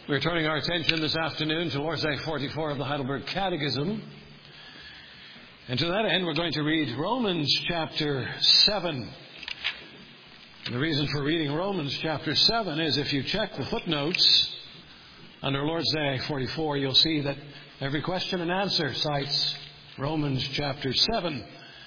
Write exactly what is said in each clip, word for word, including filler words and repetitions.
We're turning our attention this afternoon to Lord's Day forty-four of the Heidelberg Catechism. And to that end, we're going to read Romans chapter seven. And the reason for reading Romans chapter seven is if you check the footnotes under Lord's Day forty-four, you'll see that every question and answer cites Romans chapter seven.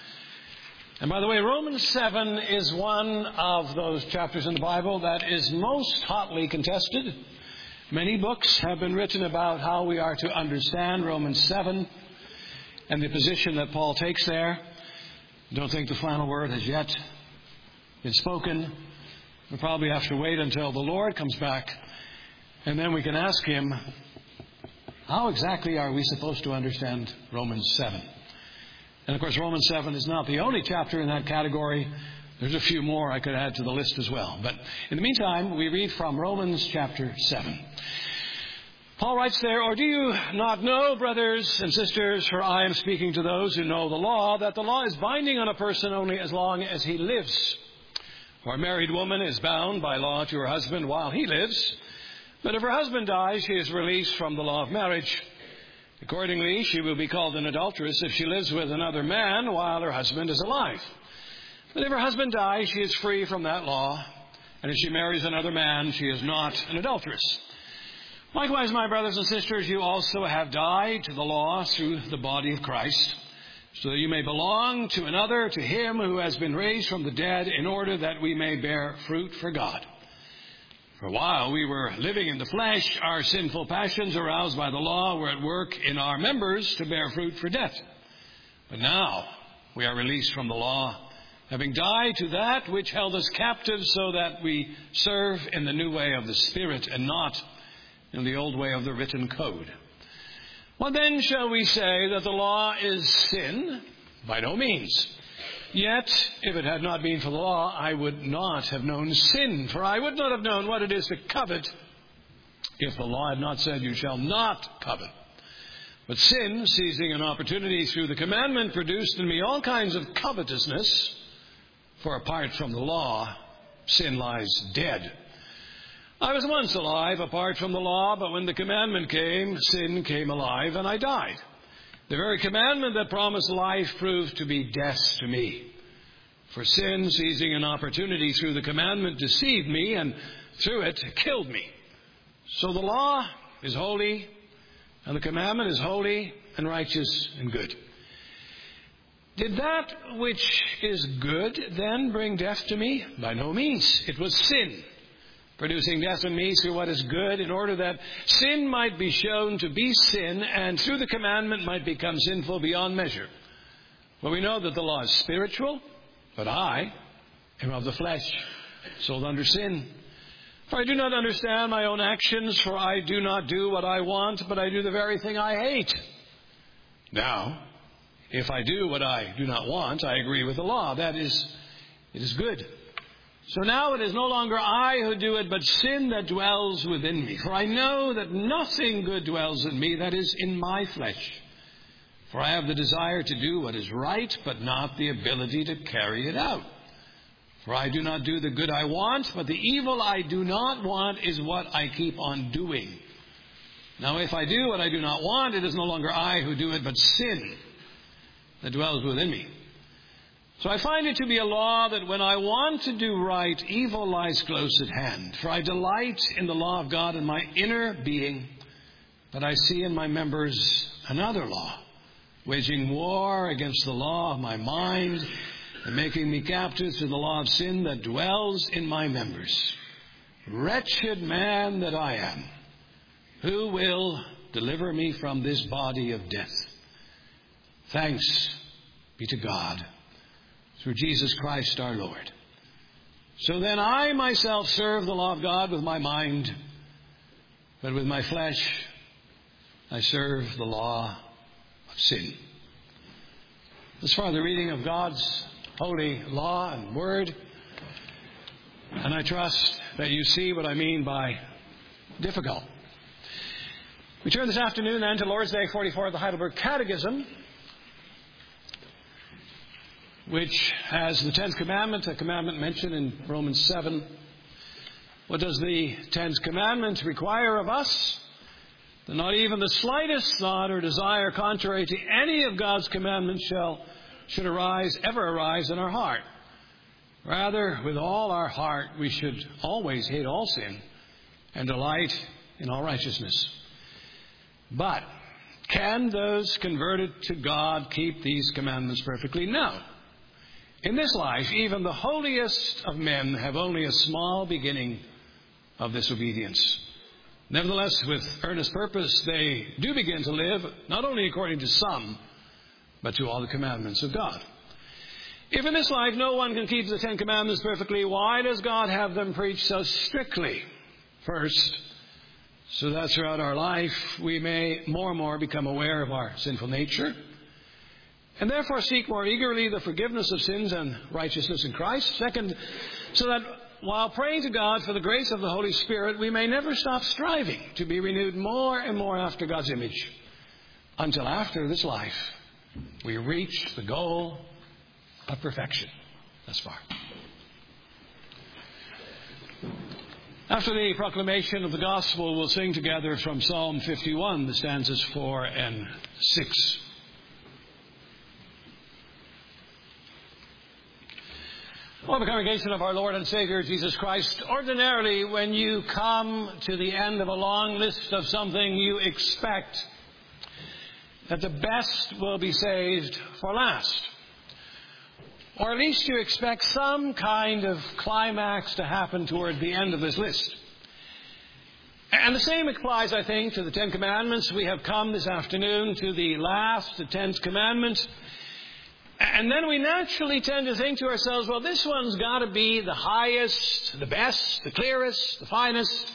And by the way, Romans seven is one of those chapters in the Bible that is most hotly contested. Many books have been written about how we are to understand Romans seven and the position that Paul takes there. I don't think the final word has yet been spoken. We'll probably have to wait until the Lord comes back, and then we can ask Him, how exactly are we supposed to understand Romans seven? And of course, Romans seven is not the only chapter in that category. There's a few more I could add to the list as well. But in the meantime, we read from Romans chapter seven. Paul writes there, "Or do you not know, brothers and sisters, for I am speaking to those who know the law, that the law is binding on a person only as long as he lives. For a married woman is bound by law to her husband while he lives. But if her husband dies, she is released from the law of marriage. Accordingly, she will be called an adulteress if she lives with another man while her husband is alive. But if her husband dies, she is free from that law. And if she marries another man, she is not an adulteress. Likewise, my brothers and sisters, you also have died to the law through the body of Christ, so that you may belong to another, to Him who has been raised from the dead, in order that we may bear fruit for God. For while we were living in the flesh, our sinful passions aroused by the law were at work in our members to bear fruit for death. But now we are released from the law, having died to that which held us captive, so that we serve in the new way of the Spirit and not in the old way of the written code. What then shall we say, that the law is sin? By no means. Yet, if it had not been for the law, I would not have known sin, for I would not have known what it is to covet, if the law had not said, you shall not covet. But sin, seizing an opportunity through the commandment, produced in me all kinds of covetousness. For apart from the law, sin lies dead. I was once alive apart from the law, but when the commandment came, sin came alive, and I died. The very commandment that promised life proved to be death to me. For sin, seizing an opportunity through the commandment, deceived me, and through it killed me. So the law is holy, and the commandment is holy and righteous and good. Did that which is good then bring death to me? By no means. It was sin, producing death in me through what is good, in order that sin might be shown to be sin, and through the commandment might become sinful beyond measure. For we know that the law is spiritual, but I am of the flesh, sold under sin. For I do not understand my own actions, for I do not do what I want, but I do the very thing I hate. Now, if I do what I do not want, I agree with the law. That is, it is good. So now it is no longer I who do it, but sin that dwells within me. For I know that nothing good dwells in me, that is, in my flesh. For I have the desire to do what is right, but not the ability to carry it out. For I do not do the good I want, but the evil I do not want is what I keep on doing. Now if I do what I do not want, it is no longer I who do it, but sin that dwells within me. So I find it to be a law that when I want to do right, evil lies close at hand. For I delight in the law of God in my inner being, but I see in my members another law, waging war against the law of my mind and making me captive to the law of sin that dwells in my members. Wretched man that I am, who will deliver me from this body of death? Thanks be to God through Jesus Christ our Lord. So then I myself serve the law of God with my mind, but with my flesh I serve the law of sin." As far as the reading of God's holy law and word, and I trust that you see what I mean by difficult. We turn this afternoon then to Lord's Day forty-four of the Heidelberg Catechism, which has the tenth commandment, a commandment mentioned in Romans seven. What does the tenth commandment require of us? That not even the slightest thought or desire contrary to any of God's commandments shall should arise, ever arise in our heart. Rather, with all our heart, we should always hate all sin and delight in all righteousness. But can those converted to God keep these commandments perfectly? No. In this life, even the holiest of men have only a small beginning of this obedience. Nevertheless, with earnest purpose, they do begin to live, not only according to some, but to all the commandments of God. If in this life no one can keep the Ten Commandments perfectly, why does God have them preached so strictly? First, so that throughout our life we may more and more become aware of our sinful nature, and therefore seek more eagerly the forgiveness of sins and righteousness in Christ. Second, so that while praying to God for the grace of the Holy Spirit, we may never stop striving to be renewed more and more after God's image, until after this life we reach the goal of perfection. Thus far. After the proclamation of the gospel, we'll sing together from Psalm fifty-one, the stanzas four and six. Well, the congregation of our Lord and Savior Jesus Christ, ordinarily when you come to the end of a long list of something, you expect that the best will be saved for last. Or at least you expect some kind of climax to happen toward the end of this list. And the same applies, I think, to the Ten Commandments. We have come this afternoon to the last, the tenth commandment. And then we naturally tend to think to ourselves, well, this one's got to be the highest, the best, the clearest, the finest,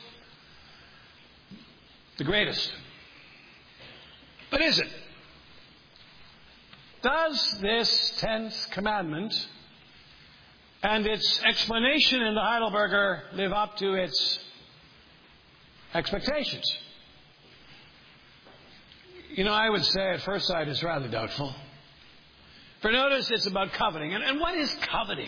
the greatest. But is it? Does this tenth commandment and its explanation in the Heidelberger live up to its expectations? You know, I would say at first sight it's rather doubtful. For notice, it's about coveting. And, and what is coveting?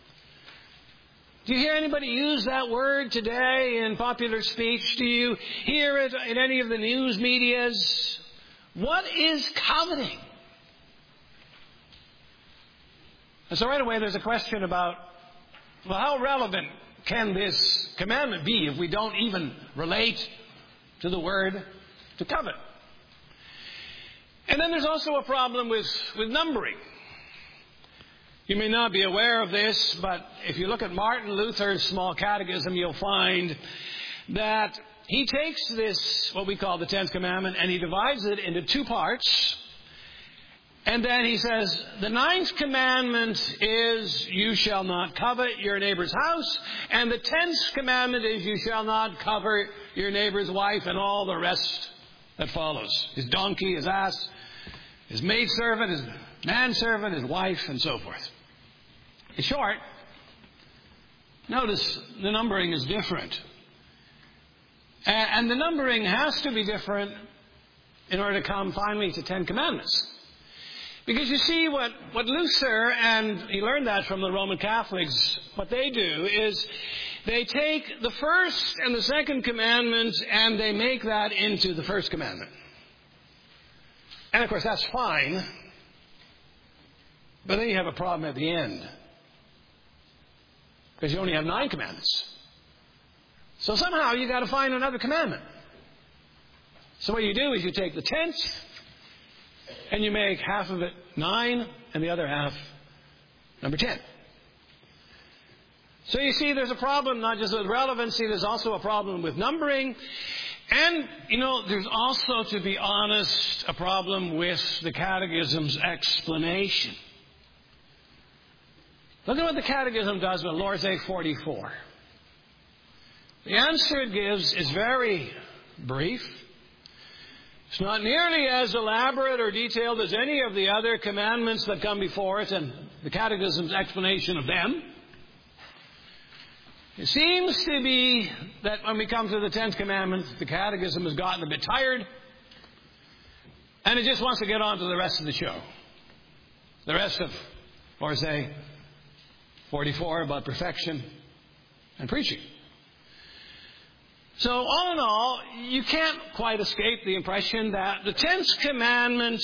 Do you hear anybody use that word today in popular speech? Do you hear it in any of the news medias? What is coveting? And so right away there's a question about, well, how relevant can this commandment be if we don't even relate to the word to covet? And then there's also a problem with, with numbering. You may not be aware of this, but if you look at Martin Luther's Small Catechism, you'll find that he takes this, what we call the tenth commandment, and he divides it into two parts. And then he says, the ninth commandment is, you shall not covet your neighbor's house. And the tenth commandment is, you shall not covet your neighbor's wife, and all the rest that follows. His donkey, his ass, his maidservant, his manservant, his wife, and so forth. In short, notice the numbering is different. And the numbering has to be different in order to come finally to Ten Commandments. Because you see, what, what Luther, and he learned that from the Roman Catholics, what they do is they take the first and the second commandment and they make that into the first commandment. And of course that's fine, but then you have a problem at the end. Because you only have nine commandments. So somehow you've got to find another commandment. So what you do is you take the tenth, and you make half of it nine, and the other half number ten. So you see, there's a problem not just with relevancy, there's also a problem with numbering. And, you know, there's also, to be honest, a problem with the Catechism's explanation. Look at what the Catechism does with Lorze forty-four. The answer it gives is very brief. It's not nearly as elaborate or detailed as any of the other commandments that come before it and the Catechism's explanation of them. It seems to be that when we come to the tenth commandment, the Catechism has gotten a bit tired and it just wants to get on to the rest of the show. The rest of, or say, forty-four about perfection and preaching. So all in all, you can't quite escape the impression that the tenth commandment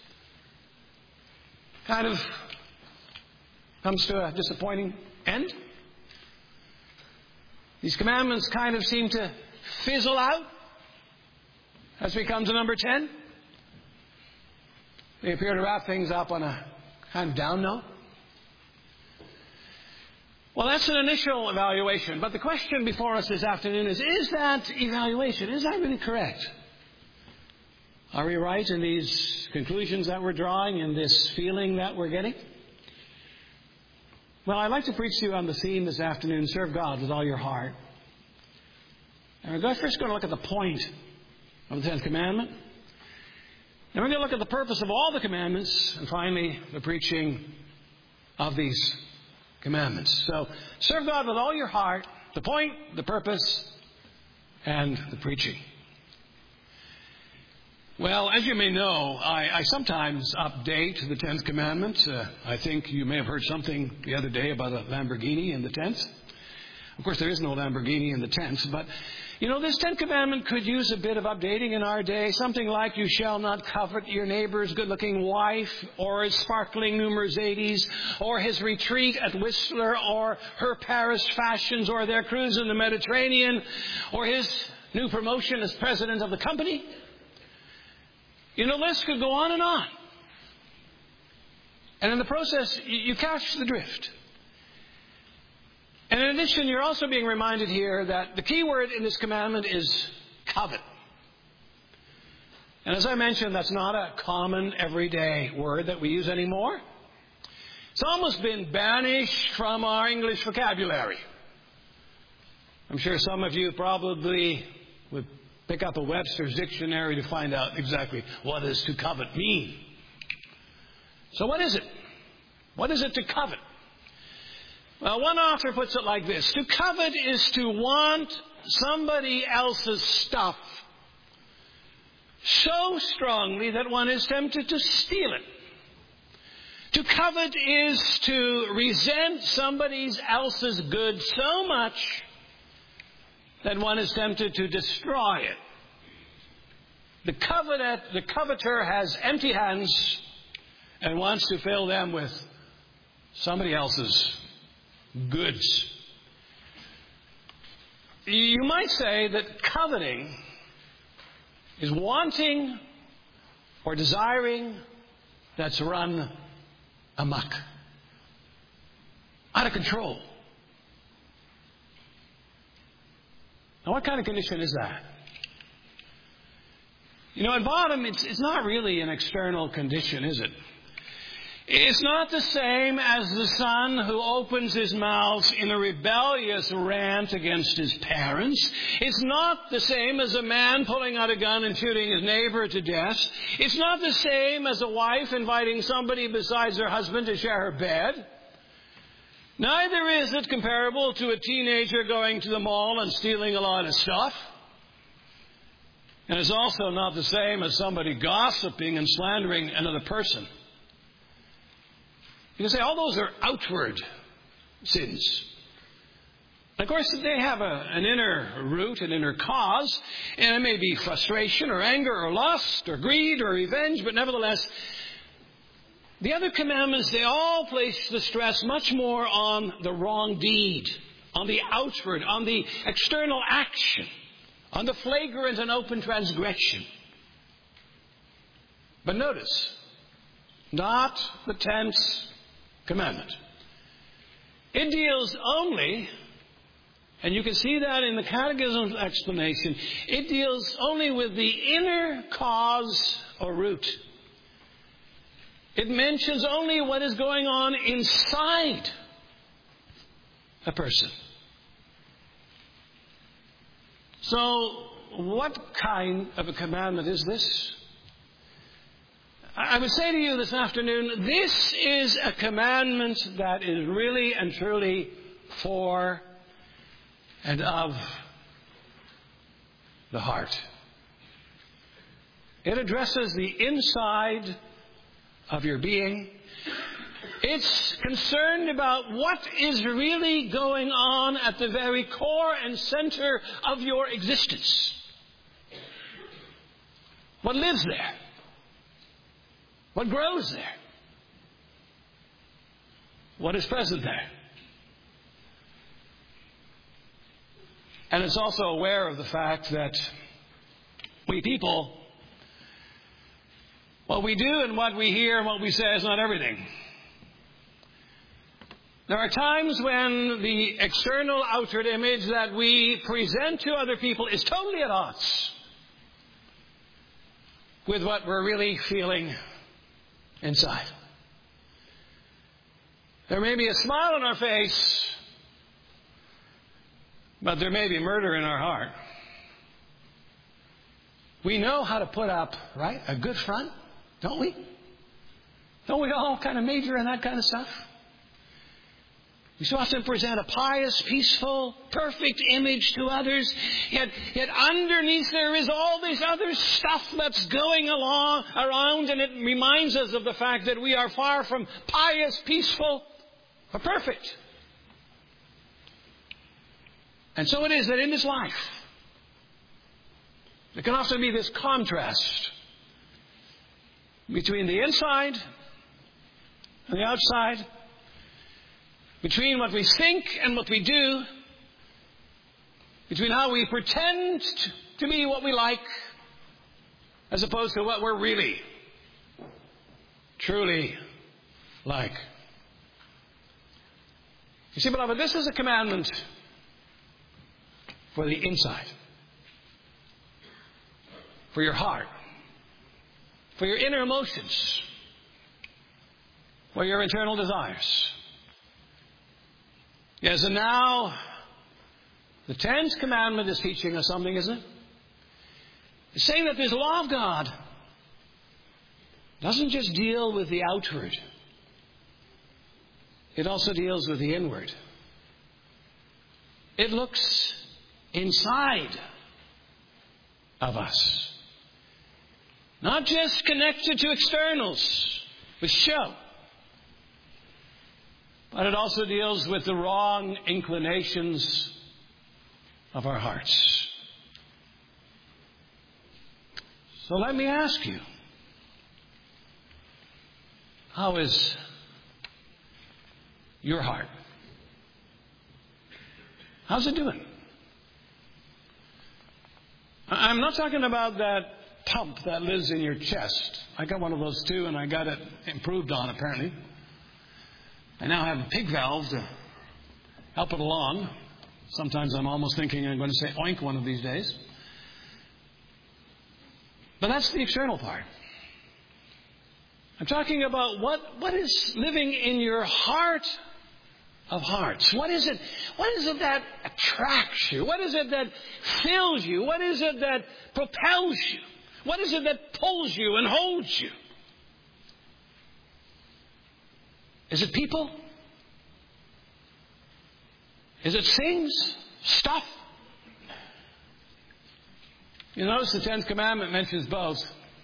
kind of comes to a disappointing end. These commandments kind of seem to fizzle out as we come to number ten. They appear to wrap things up on a kind of down note. Well, that's an initial evaluation. But the question before us this afternoon is, is that evaluation, is that really correct? Are we right in these conclusions that we're drawing, in this feeling that we're getting? Well, I'd like to preach to you on the theme this afternoon, serve God with all your heart. And we're first going to look at the point of the tenth commandment. Then we're going to look at the purpose of all the commandments, and finally, the preaching of these commandments. So, serve God with all your heart, the point, the purpose, and the preaching. Well, as you may know, I, I sometimes update the tenth commandment. Uh, I think you may have heard something the other day about a Lamborghini in the tenth. Of course, there is no Lamborghini in the tenth, but you know, this tenth commandment could use a bit of updating in our day. Something like, you shall not covet your neighbor's good-looking wife, or his sparkling new Mercedes, or his retreat at Whistler, or her Paris fashions, or their cruise in the Mediterranean, or his new promotion as president of the company. You know, the list could go on and on. And in the process, you catch the drift. And in addition, you're also being reminded here that the key word in this commandment is covet. And as I mentioned, that's not a common, everyday word that we use anymore. It's almost been banished from our English vocabulary. I'm sure some of you probably would pick up a Webster's dictionary to find out exactly what does to covet mean. So what is it? What is it to covet? Well, one author puts it like this. To covet is to want somebody else's stuff so strongly that one is tempted to steal it. To covet is to resent somebody else's goods so much that one is tempted to destroy it. The coveter, the coveter has empty hands and wants to fill them with somebody else's goods. You might say that coveting is wanting or desiring that's run amok, out of control. Now, what kind of condition is that? You know, at bottom, it's, it's not really an external condition, is it? It's not the same as the son who opens his mouth in a rebellious rant against his parents. It's not the same as a man pulling out a gun and shooting his neighbor to death. It's not the same as a wife inviting somebody besides her husband to share her bed. Neither is it comparable to a teenager going to the mall and stealing a lot of stuff. And it's also not the same as somebody gossiping and slandering another person. You can say all those are outward sins. Of course, they have a, an inner root, an inner cause, and it may be frustration or anger or lust or greed or revenge, but nevertheless, the other commandments, they all place the stress much more on the wrong deed, on the outward, on the external action, on the flagrant and open transgression. But notice, not the tenth commandment. It deals only, and you can see that in the Catechism's explanation, it deals only with the inner cause or root. It mentions only what is going on inside a person. So, what kind of a commandment is this? I would say to you this afternoon, this is a commandment that is really and truly for and of the heart. It addresses the inside of your being. It's concerned about what is really going on at the very core and center of your existence. What lives there? What grows there? What is present there? And it's also aware of the fact that we people, what we do and what we hear and what we say is not everything. There are times when the external outward image that we present to other people is totally at odds with what we're really feeling inside. There may be a smile on our face, but there may be murder in our heart. We know how to put up, right, a good front, don't we? Don't we all kind of major in that kind of stuff? We so often present a pious, peaceful, perfect image to others, yet, yet underneath there is all this other stuff that's going along around, and it reminds us of the fact that we are far from pious, peaceful, or perfect. And so it is that in this life, there can often be this contrast between the inside and the outside, between what we think and what we do, between how we pretend to be what we like, as opposed to what we're really, truly like. You see, beloved, this is a commandment for the inside, for your heart, for your inner emotions, for your internal desires. Yes, and now the tenth commandment is teaching us something, isn't it? It's saying that this law of God doesn't just deal with the outward. It also deals with the inward. It looks inside of us. Not just connected to externals with show, but it also deals with the wrong inclinations of our hearts. So let me ask you, how is your heart? How's it doing? I'm not talking about that pump that lives in your chest. I got one of those too, and I got it improved on, apparently. I now have a pig valve to help it along. Sometimes I'm almost thinking I'm going to say oink one of these days. But that's the external part. I'm talking about what, what is living in your heart of hearts. What is it? What is it that attracts you? What is it that fills you? What is it that propels you? What is it that pulls you and holds you? Is it people? Is it things? Stuff? You notice the tenth commandment mentions both.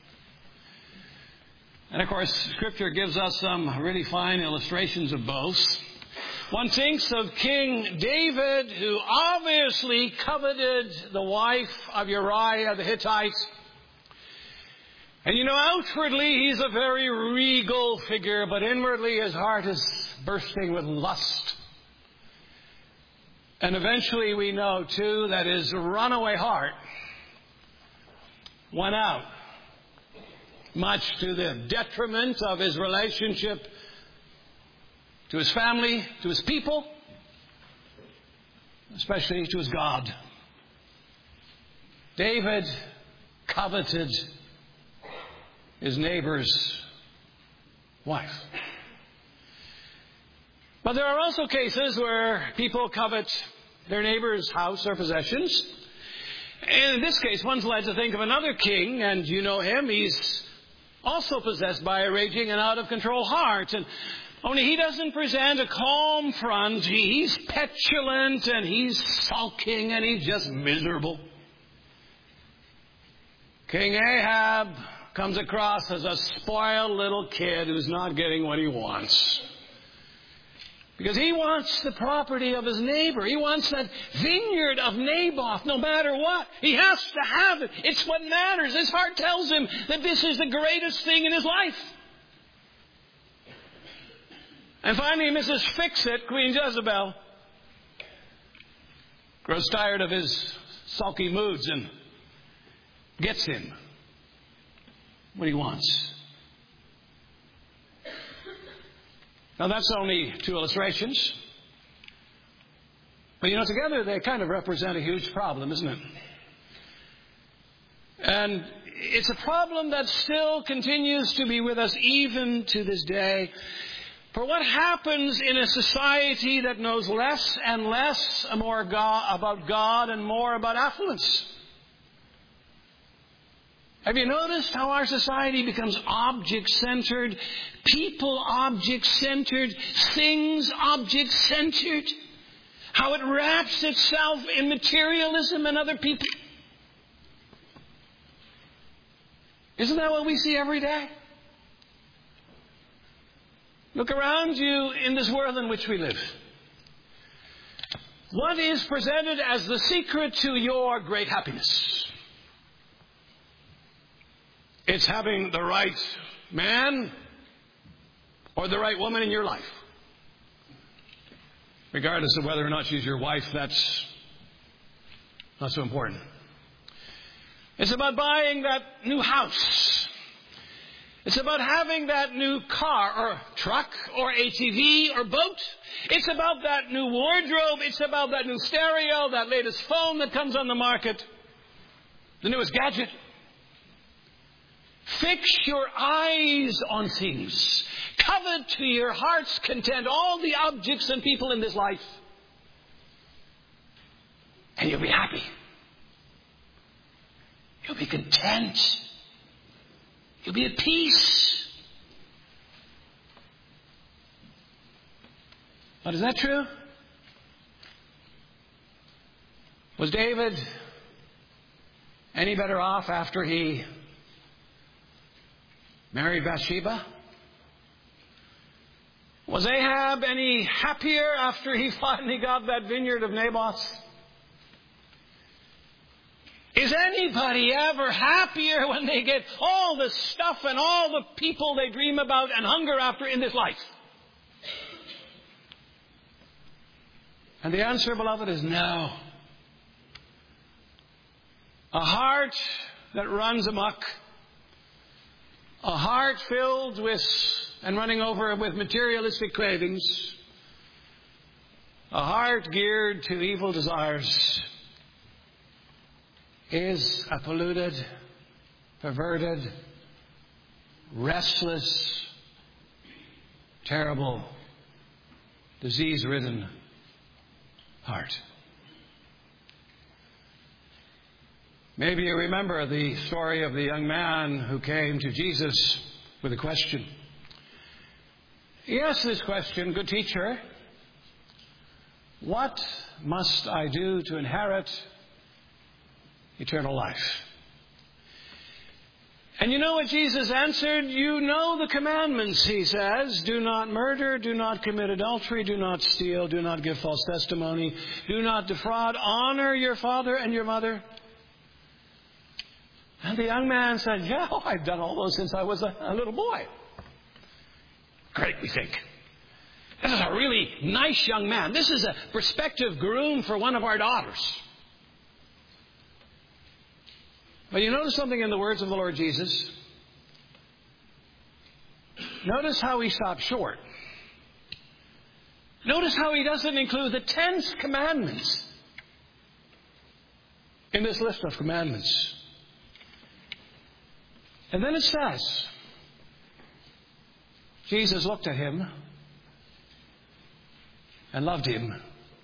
And of course, Scripture gives us some really fine illustrations of both. One thinks of King David, who obviously coveted the wife of Uriah the Hittite. And you know, outwardly he's a very regal figure, but inwardly his heart is bursting with lust. And eventually we know, too, that his runaway heart went out, much to the detriment of his relationship to his family, to his people, especially to his God. David coveted his neighbor's wife. But there are also cases where people covet their neighbor's house or possessions. And in this case, one's led to think of another king, and you know him. He's also possessed by a raging and out-of-control heart. And only he doesn't present a calm front. He's petulant, and he's sulking, and he's just miserable. King Ahab comes across as a spoiled little kid who's not getting what he wants. Because he wants the property of his neighbor. He wants that vineyard of Naboth no matter what. He has to have it. It's what matters. His heart tells him that this is the greatest thing in his life. And finally, Missus Fix-It, Queen Jezebel, grows tired of his sulky moods and gets him what he wants. Now, that's only two illustrations. But, you know, together they kind of represent a huge problem, isn't it? And it's a problem that still continues to be with us even to this day. For what happens in a society that knows less and less more God, about God and more about affluence? Have you noticed how our society becomes object-centered, people object-centered, things object-centered? How it wraps itself in materialism and other people? Isn't that what we see every day? Look around you in this world in which we live. What is presented as the secret to your great happiness? It's having the right man or the right woman in your life. Regardless of whether or not she's your wife, that's not so important. It's about buying that new house. It's about having that new car or truck or A T V or boat. It's about that new wardrobe. It's about that new stereo, that latest phone that comes on the market, the newest gadget. Fix your eyes on things. Covet to your heart's content all the objects and people in this life. And you'll be happy. You'll be content. You'll be at peace. But is that true? Was David any better off after he married Bathsheba? Was Ahab any happier after he finally got that vineyard of Naboth? Is anybody ever happier when they get all the stuff and all the people they dream about and hunger after in this life? And the answer, beloved, is no. A heart that runs amok, a heart filled with and running over with materialistic cravings, a heart geared to evil desires, is a polluted, perverted, restless, terrible, disease-ridden heart. Maybe you remember the story of the young man who came to Jesus with a question. He asked this question, "Good teacher, what must I do to inherit eternal life?" And you know what Jesus answered? "You know the commandments," he says. "Do not murder, do not commit adultery, do not steal, do not give false testimony, do not defraud, honor your father and your mother." And the young man said, "Yeah, oh, I've done all those since I was a, a little boy." Great, we think. This is a really nice young man. This is a prospective groom for one of our daughters. But you notice something in the words of the Lord Jesus? Notice how he stops short. Notice how he doesn't include the tenth commandments in this list of commandments. And then it says, Jesus looked at him and loved him.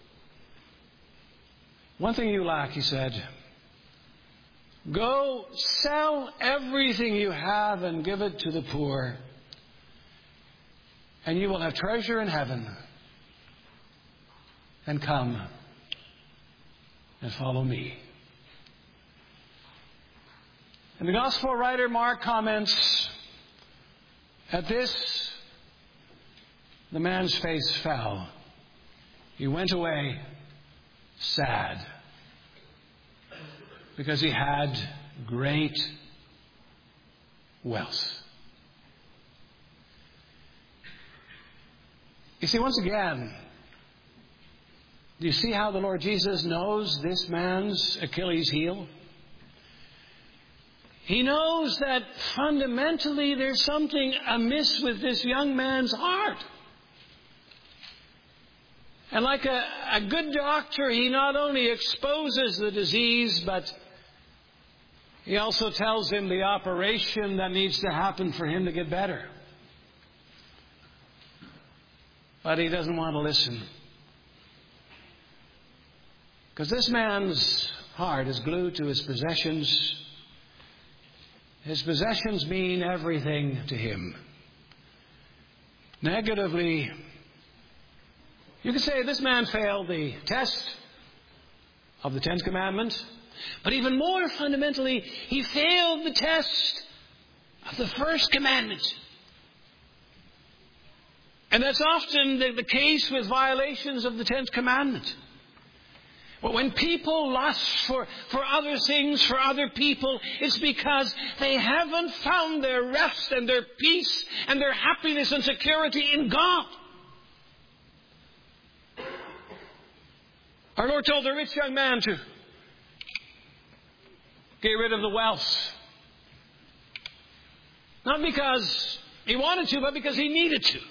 "One thing you lack," he said. "Go sell everything you have and give it to the poor, and you will have treasure in heaven. And come and follow me." And the Gospel writer Mark comments, "At this, the man's face fell, he went away sad because he had great wealth. You see, once again, do you see how the Lord Jesus knows this man's Achilles heel? He knows that fundamentally there's something amiss with this young man's heart. And like a, a good doctor, he not only exposes the disease, but he also tells him the operation that needs to happen for him to get better. But he doesn't want to listen. Because this man's heart is glued to his possessions. His possessions mean everything to him. Negatively, you could say this man failed the test of the Tenth Commandment. But even more fundamentally, he failed the test of the First Commandment. And that's often the, the case with violations of the Tenth Commandment. But when people lust for, for other things, for other people, it's because they haven't found their rest and their peace and their happiness and security in God. Our Lord told the rich young man to get rid of the wealth. Not because he wanted to, but because he needed to.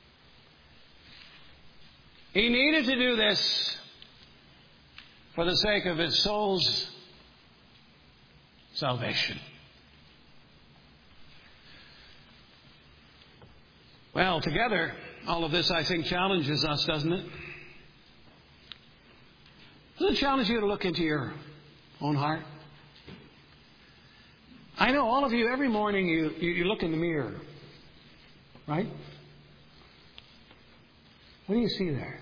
He needed to do this for the sake of his soul's salvation. Well, together, all of this, I think, challenges us, doesn't it? Does it challenge you to look into your own heart? I know all of you, every morning you, you, you look in the mirror, right? What do you see there?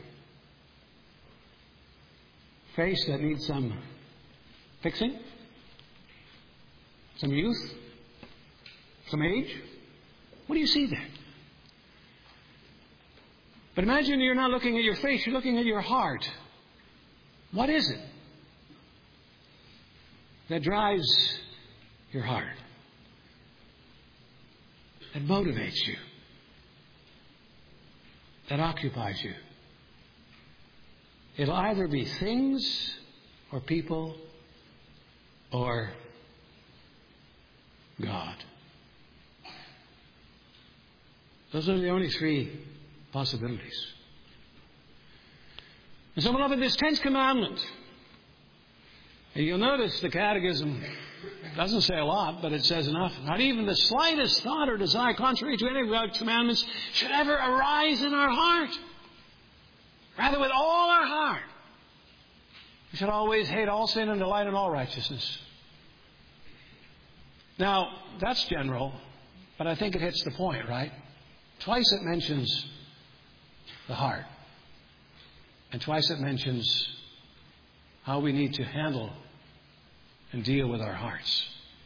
Face that needs some fixing? Some youth? Some age? What do you see there? But imagine you're not looking at your face, you're looking at your heart. What is it that drives your heart? That motivates you? That occupies you? It'll either be things or people or God. Those are the only three possibilities. And so, beloved, this tenth commandment, and you'll notice the Catechism doesn't say a lot, but it says enough. Not even the slightest thought or desire contrary to any of God's commandments should ever arise in our heart. Rather, with all our heart, we should always hate all sin and delight in all righteousness. Now, that's general, but I think it hits the point, right? Twice it mentions the heart. And twice it mentions how we need to handle and deal with our hearts.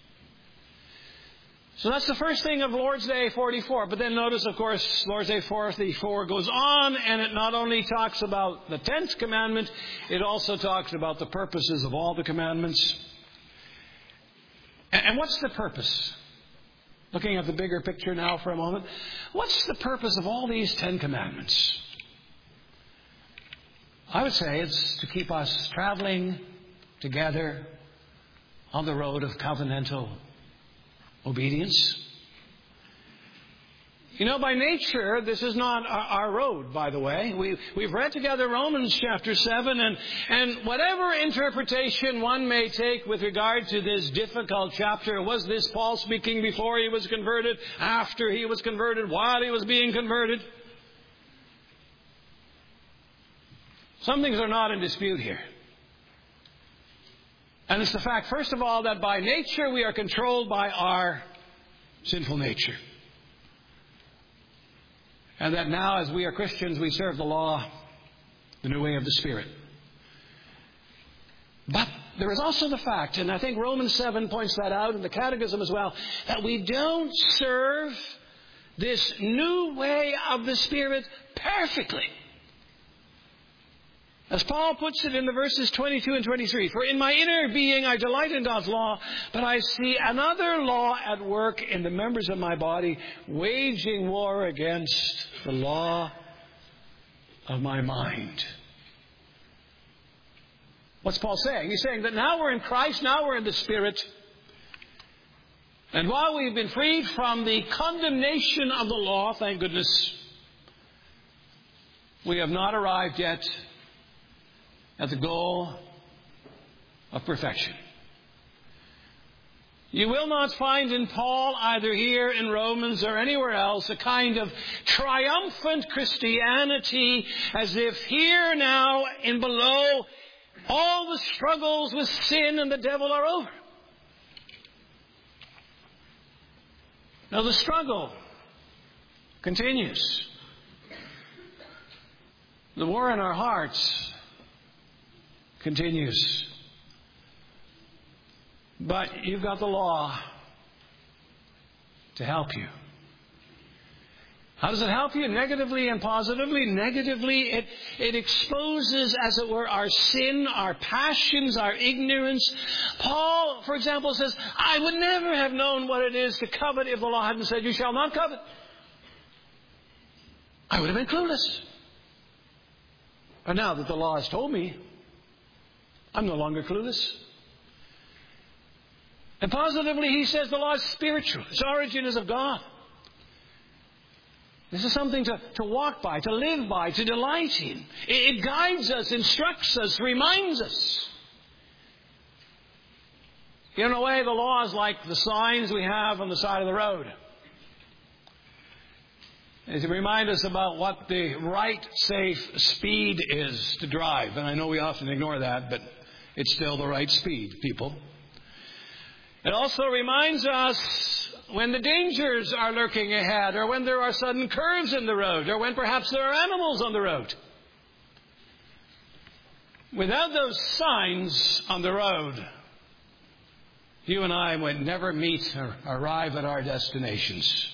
So that's the first thing of Lord's Day forty-four. But then notice, of course, Lord's Day forty-four goes on, and it not only talks about the tenth commandment, it also talks about the purposes of all the commandments. And what's the purpose? Looking at the bigger picture now for a moment. What's the purpose of all these Ten Commandments? I would say it's to keep us traveling together on the road of covenantal obedience. You know, by nature, this is not our road, by the way. We, we've read together Romans chapter seven, and, and whatever interpretation one may take with regard to this difficult chapter, was this Paul speaking before he was converted, after he was converted, while he was being converted? Some things are not in dispute here. And it's the fact, first of all, that by nature we are controlled by our sinful nature. And that now, as we are Christians, we serve the law, the new way of the Spirit. But there is also the fact, and I think Romans seven points that out, and the Catechism as well, that we don't serve this new way of the Spirit perfectly. As Paul puts it in the verses twenty-two and twenty-three, for in my inner being I delight in God's law, but I see another law at work in the members of my body, waging war against the law of my mind. What's Paul saying? He's saying that now we're in Christ, now we're in the Spirit. And while we've been freed from the condemnation of the law, thank goodness, we have not arrived yet at the goal of perfection. You will not find in Paul, either here in Romans or anywhere else, a kind of triumphant Christianity as if here now and below all the struggles with sin and the devil are over. Now the struggle continues. The war in our hearts continues. But you've got the law to help you. How does it help you? Negatively and positively. Negatively, it, it exposes, as it were, our sin, our passions, our ignorance. Paul, for example, says, I would never have known what it is to covet if the law hadn't said, you shall not covet. I would have been clueless. But now that the law has told me, I'm no longer clueless. And positively, he says the law is spiritual. Its origin is of God. This is something to, to walk by, to live by, to delight in. It, it guides us, instructs us, reminds us. In a way, the law is like the signs we have on the side of the road. It's to remind us about what the right, safe speed is to drive. And I know we often ignore that, but it's still the right speed, people. It also reminds us when the dangers are lurking ahead, or when there are sudden curves in the road, or when perhaps there are animals on the road. Without those signs on the road, you and I would never meet or arrive at our destinations.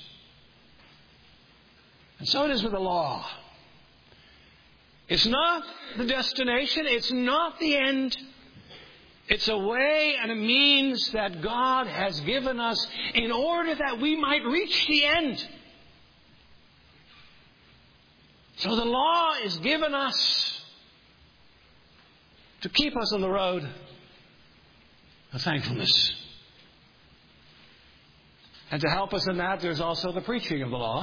And so it is with the law. It's not the destination. It's not the end. It's a way and a means that God has given us in order that we might reach the end. So the law is given us to keep us on the road of thankfulness. And to help us in that, there's also the preaching of the law.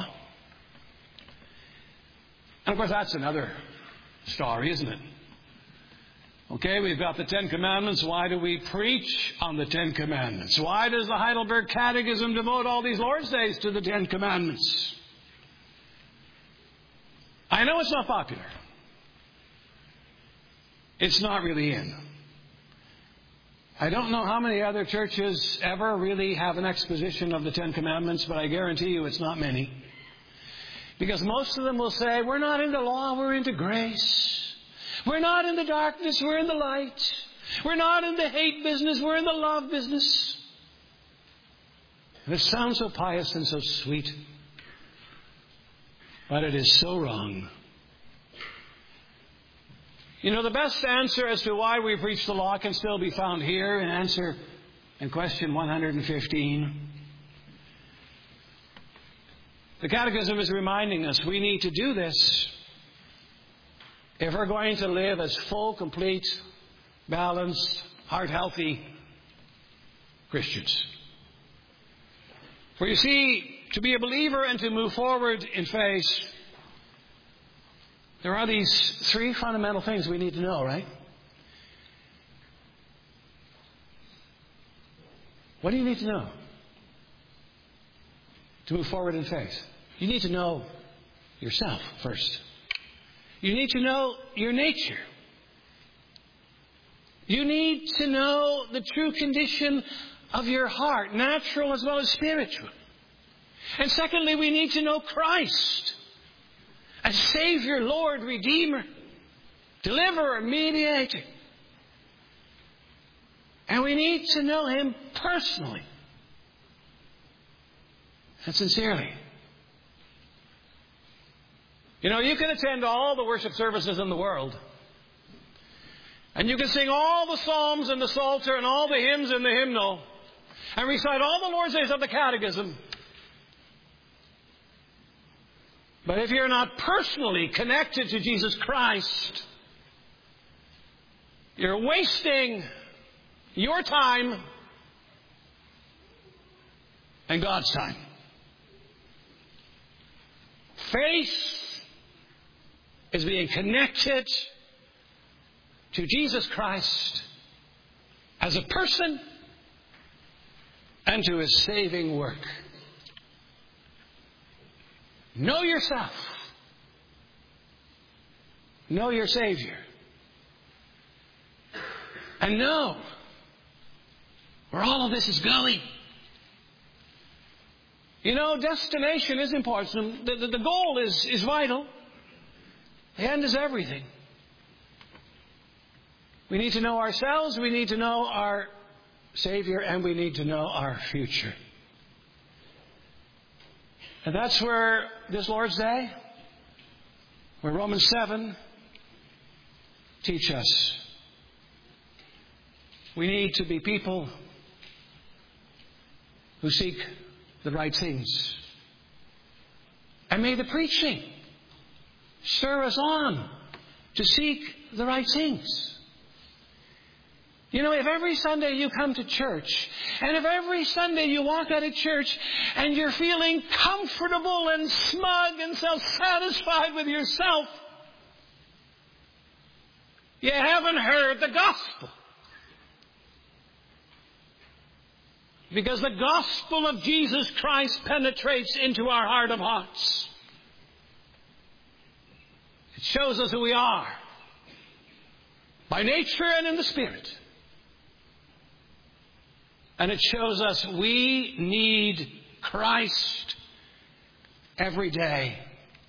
And of course, that's another story, isn't it? Okay, we've got the Ten Commandments. Why do we preach on the Ten Commandments? Why does the Heidelberg Catechism devote all these Lord's Days to the Ten Commandments? I know it's not popular. It's not really in. I don't know how many other churches ever really have an exposition of the Ten Commandments, but I guarantee you it's not many. Because most of them will say, we're not into law, we're into grace. We're not in the darkness, we're in the light. We're not in the hate business, we're in the love business. And it sounds so pious and so sweet. But it is so wrong. You know, the best answer as to why we preach the law can still be found here in answer in question one hundred fifteen. The Catechism is reminding us we need to do this if we're going to live as full, complete, balanced, heart-healthy Christians. For you see, to be a believer and to move forward in faith, there are these three fundamental things we need to know, right? What do you need to know to move forward in faith? You need to know yourself first. You need to know your nature. You need to know the true condition of your heart, natural as well as spiritual. And secondly, we need to know Christ as Savior, Lord, Redeemer, Deliverer, Mediator. And we need to know Him personally and sincerely. You know, you can attend all the worship services in the world, And you can sing all the psalms in the Psalter and all the hymns in the hymnal and recite all the Lord's Days of the Catechism. But if you're not personally connected to Jesus Christ, you're wasting your time and God's time. Faith is being connected to Jesus Christ as a person and to His saving work. Know yourself. Know your Savior. And know where all of this is going. You know, destination is important. The, the, the goal is, is vital. The end is everything. We need to know ourselves, we need to know our Savior, and we need to know our future. And that's where this Lord's Day, where Romans seven teach us. We need to be people who seek the right things. And may the preaching stir us on to seek the right things. You know, if every Sunday you come to church, and if every Sunday you walk out of church and you're feeling comfortable and smug and self-satisfied with yourself, you haven't heard the gospel. Because the gospel of Jesus Christ penetrates into our heart of hearts. It shows us who we are, by nature and in the Spirit. And it shows us we need Christ every day.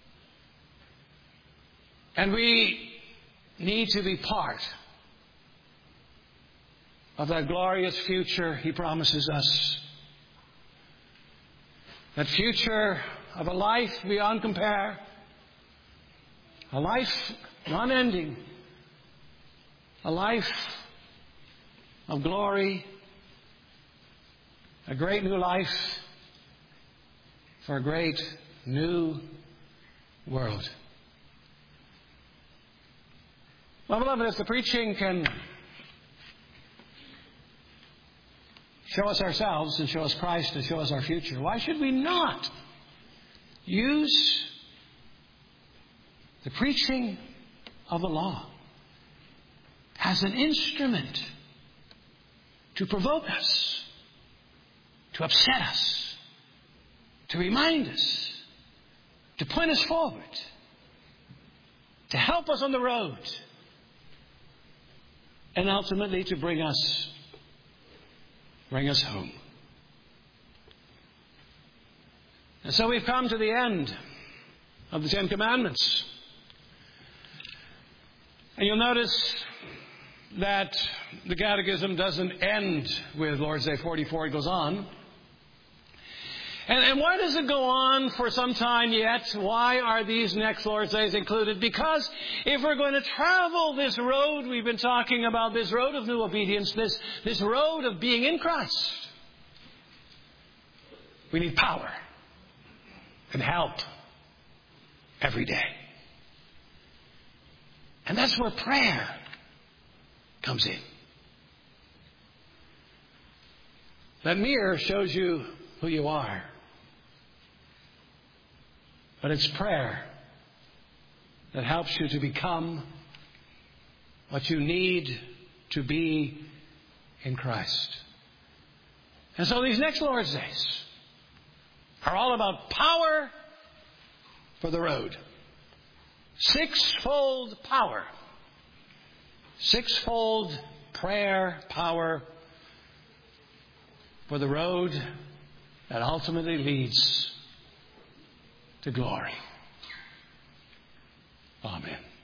And we need to be part of that glorious future He promises us. That future of a life beyond compare. A life unending. A life of glory. A great new life for a great new world. Well, beloved, if the preaching can show us ourselves and show us Christ and show us our future, why should we not use the preaching of the law as an instrument to provoke us, to upset us, to remind us, to point us forward, to help us on the road, and ultimately to bring us, bring us home. And so we've come to the end of the Ten Commandments. And you'll notice that the Catechism doesn't end with Lord's Day forty-four. It goes on. And, and why does it go on for some time yet? Why are these next Lord's Days included? Because if we're going to travel this road we've been talking about, this road of new obedience, this, this road of being in Christ, we need power and help every day. And that's where prayer comes in. That mirror shows you who you are. But it's prayer that helps you to become what you need to be in Christ. And so these next Lord's Days are all about power for the road. Sixfold power. Sixfold prayer power for the road that ultimately leads to glory. Amen.